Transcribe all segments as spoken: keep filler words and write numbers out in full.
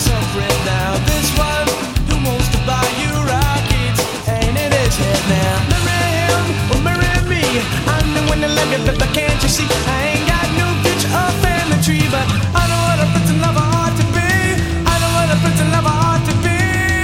suffering now. This one who wants to buy you rockets ain't in his head now. Marry him or marry me. I'm the one that love you, but can't you see? I ain't got no future or family tree, but I know what a pretty lover ought to be. I know what a pretty lover ought to be.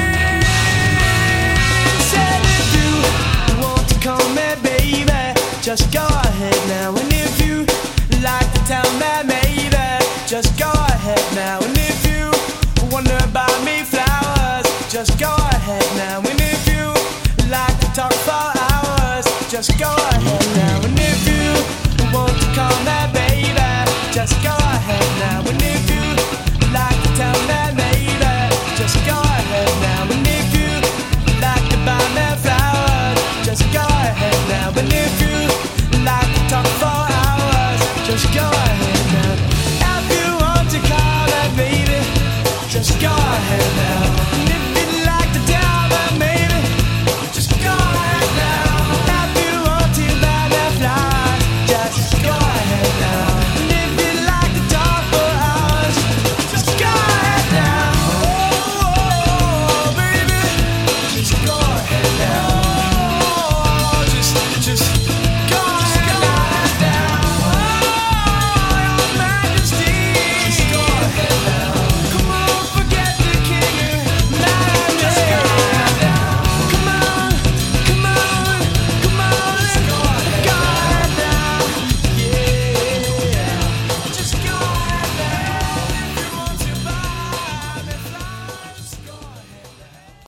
Said if you want to call me baby, just go ahead now. And if you like to tell me maybe, just go ahead now. And if you wonder about me flowers, just go ahead now. And if you like to talk for hours, just go ahead now. And if you want to call me baby, just go